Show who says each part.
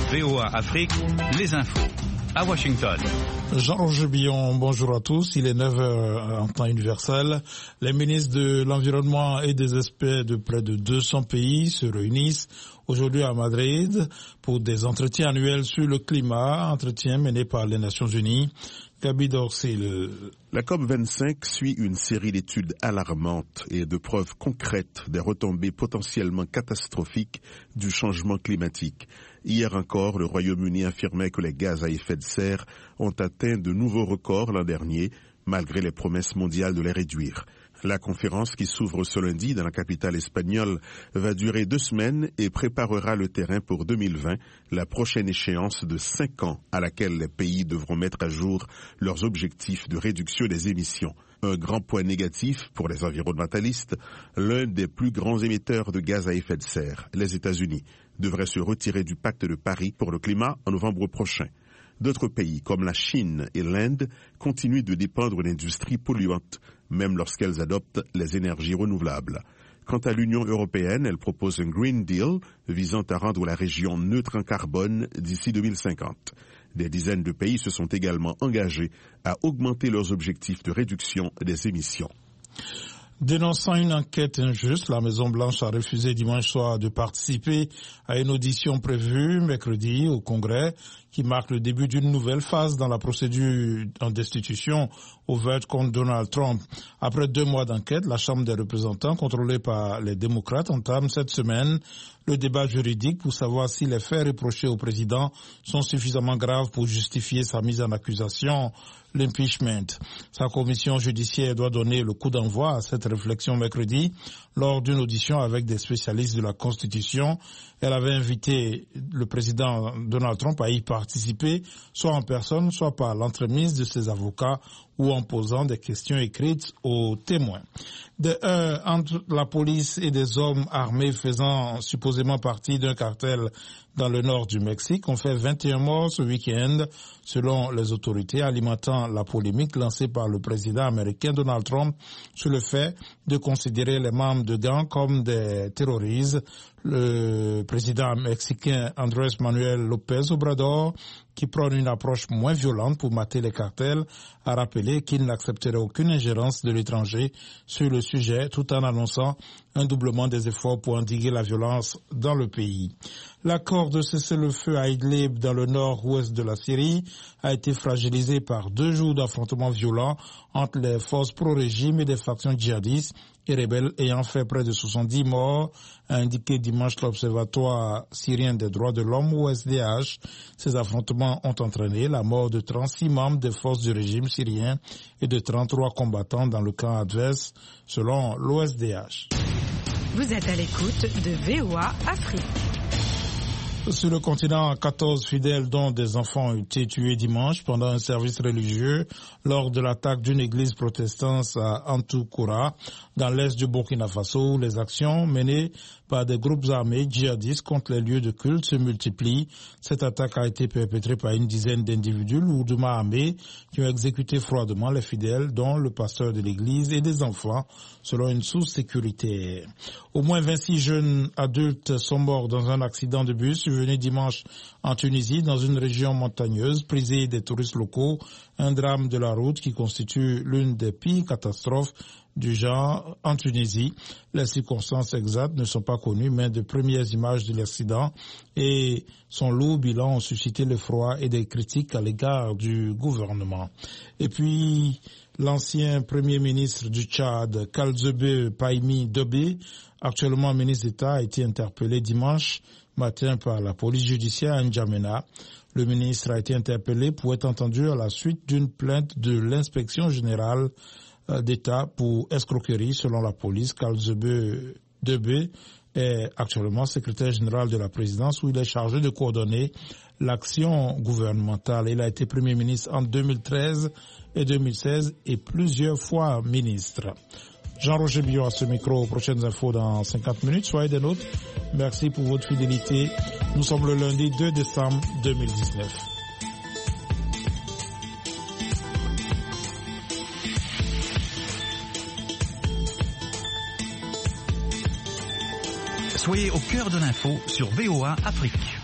Speaker 1: VOA Afrique, les infos. À Washington.
Speaker 2: Jean-Roger Billon, bonjour à tous. Il est 9h en temps universel. Les ministres de l'Environnement et des experts de près de 200 pays se réunissent aujourd'hui à Madrid pour des entretiens annuels sur le climat, entretiens menés par les Nations Unies. Gabi Dorsil.
Speaker 3: La COP25 suit une série d'études alarmantes et de preuves concrètes des retombées potentiellement catastrophiques du changement climatique. Hier encore, le Royaume-Uni affirmait que les gaz à effet de serre ont atteint de nouveaux records l'an dernier, malgré les promesses mondiales de les réduire. La conférence qui s'ouvre ce lundi dans la capitale espagnole va durer 2 semaines et préparera le terrain pour 2020, la prochaine échéance de 5 ans à laquelle les pays devront mettre à jour leurs objectifs de réduction des émissions. Un grand point négatif pour les environnementalistes, l'un des plus grands émetteurs de gaz à effet de serre, les États-Unis, devrait se retirer du pacte de Paris pour le climat en novembre prochain. D'autres pays, comme la Chine et l'Inde, continuent de dépendre d'industries polluantes, même lorsqu'elles adoptent les énergies renouvelables. Quant à l'Union européenne, elle propose un Green Deal visant à rendre la région neutre en carbone d'ici 2050. Des dizaines de pays se sont également engagés à augmenter leurs objectifs de réduction des émissions.
Speaker 2: Dénonçant une enquête injuste, la Maison-Blanche a refusé dimanche soir de participer à une audition prévue mercredi au Congrès qui marque le début d'une nouvelle phase dans la procédure en destitution au vote contre Donald Trump. Après 2 mois d'enquête, la Chambre des représentants, contrôlée par les démocrates, entame cette semaine le débat juridique pour savoir si les faits reprochés au président sont suffisamment graves pour justifier sa mise en accusation, l'impeachment. Sa commission judiciaire doit donner le coup d'envoi à cette réflexion mercredi lors d'une audition avec des spécialistes de la Constitution. Elle avait invité le président Donald Trump à y participer, soit en personne, soit par l'entremise de ses avocats ou en posant des questions écrites aux témoins. Des heurts entre la police et des hommes armés faisant supposément partie d'un cartel dans le nord du Mexique ont fait 21 morts ce week-end, selon les autorités, alimentant la polémique lancée par le président américain Donald Trump sur le fait de considérer les membres de gangs comme des terroristes. Le président mexicain Andrés Manuel López Obrador, qui prône une approche moins violente pour mater les cartels, a rappelé qu'il n'accepterait aucune ingérence de l'étranger sur le sujet, tout en annonçant un doublement des efforts pour endiguer la violence dans le pays. L'accord de cessez-le-feu à Idlib, dans le nord-ouest de la Syrie, a été fragilisé par 2 jours d'affrontements violents entre les forces pro-régime et des factions djihadistes et rebelles ayant fait près de 70 morts, a indiqué dimanche l'Observatoire syrien des droits de l'homme ou SDH. Ces affrontements ont entraîné la mort de 36 membres des forces du régime syrien et de 33 combattants dans le camp adverse, selon l'OSDH.
Speaker 4: Vous êtes à l'écoute de VOA Afrique.
Speaker 2: Sur le continent, 14 fidèles, dont des enfants, ont été tués dimanche pendant un service religieux lors de l'attaque d'une église protestante à Antukoura, dans l'est du Burkina Faso, où les actions menées par des groupes armés djihadistes contre les lieux de culte se multiplient. Cette attaque a été perpétrée par une dizaine d'individus lourdement armés qui ont exécuté froidement les fidèles, dont le pasteur de l'église et des enfants, selon une source sécuritaire. Au moins 26 jeunes adultes sont morts dans un accident de bus survenu dimanche en Tunisie, dans une région montagneuse prisée des touristes locaux, un drame de la route qui constitue l'une des pires catastrophes du genre en Tunisie. Les circonstances exactes ne sont pas connues, mais de premières images de l'accident et son lourd bilan ont suscité l'effroi et des critiques à l'égard du gouvernement. Et puis, l'ancien premier ministre du Tchad, Kalzebe Paimi Dobé, actuellement ministre d'État, a été interpellé dimanche matin par la police judiciaire à N'Djamena. Le ministre a été interpellé pour être entendu à la suite d'une plainte de l'inspection générale d'État pour escroquerie. Selon la police, Kalzebe Dobé est actuellement secrétaire général de la présidence, où il est chargé de coordonner l'action gouvernementale. Il a été premier ministre en 2013 et 2016 et plusieurs fois ministre. Jean-Roger Billon à ce micro. Prochaines infos dans 50 minutes. Soyez des nôtres. Merci pour votre fidélité. Nous sommes le lundi 2 décembre 2019.
Speaker 1: Soyez au cœur de l'info sur VOA Afrique.